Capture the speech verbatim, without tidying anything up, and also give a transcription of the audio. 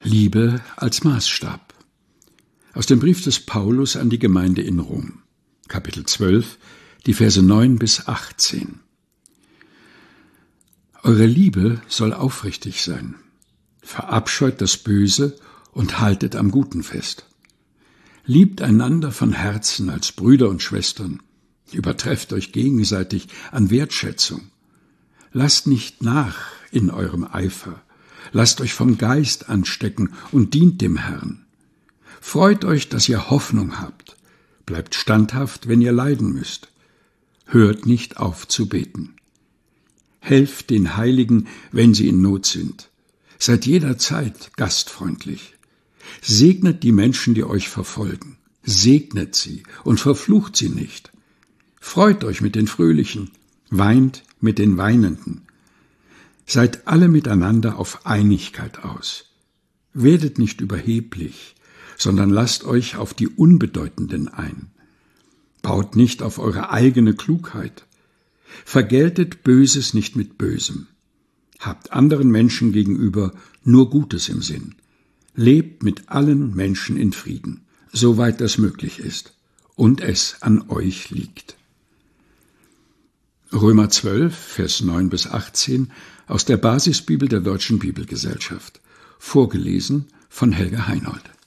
Liebe als Maßstab. Aus dem Brief des Paulus an die Gemeinde in Rom, Kapitel zwölf, die Verse neun bis achtzehn. Eure Liebe soll aufrichtig sein. Verabscheut das Böse und haltet am Guten fest. Liebt einander von Herzen als Brüder und Schwestern. Übertrefft euch gegenseitig an Wertschätzung. Lasst nicht nach in eurem Eifer. Lasst euch vom Geist anstecken und dient dem Herrn. Freut euch, dass ihr Hoffnung habt. Bleibt standhaft, wenn ihr leiden müsst. Hört nicht auf zu beten. Helft den Heiligen, wenn sie in Not sind. Seid jederzeit gastfreundlich. Segnet die Menschen, die euch verfolgen. Segnet sie und verflucht sie nicht. Freut euch mit den Fröhlichen, weint mit den Weinenden. Seid alle miteinander auf Einigkeit aus. Werdet nicht überheblich, sondern lasst euch auf die Unbedeutenden ein. Baut nicht auf eure eigene Klugheit. Vergeltet Böses nicht mit Bösem. Habt anderen Menschen gegenüber nur Gutes im Sinn. Lebt mit allen Menschen in Frieden, soweit das möglich ist und es an euch liegt. Römer zwölf, Vers neun bis achtzehn aus der Basisbibel der Deutschen Bibelgesellschaft. Vorgelesen von Helga Heinold.